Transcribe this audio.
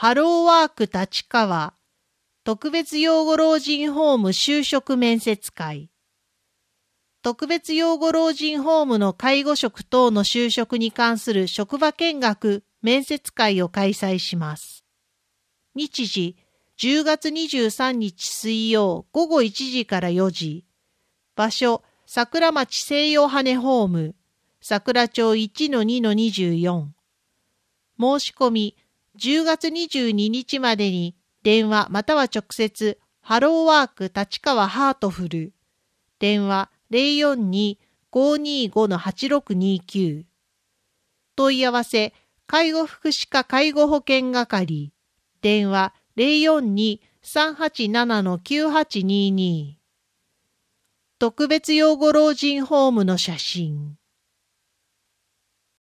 ハローワーク立川特別養護老人ホーム就職面接会。特別養護老人ホームの介護職等の就職に関する職場見学面接会を開催します。日時、10月23日水曜午後1時から4時。場所、桜町西洋羽ホーム、桜町 1-2-24。申し込み、10月22日までに電話または直接、ハローワーク立川ハートフル。電話042-525-8629。問い合わせ、介護福祉課介護保険係。電話042-387-9822。特別養護老人ホームの写真。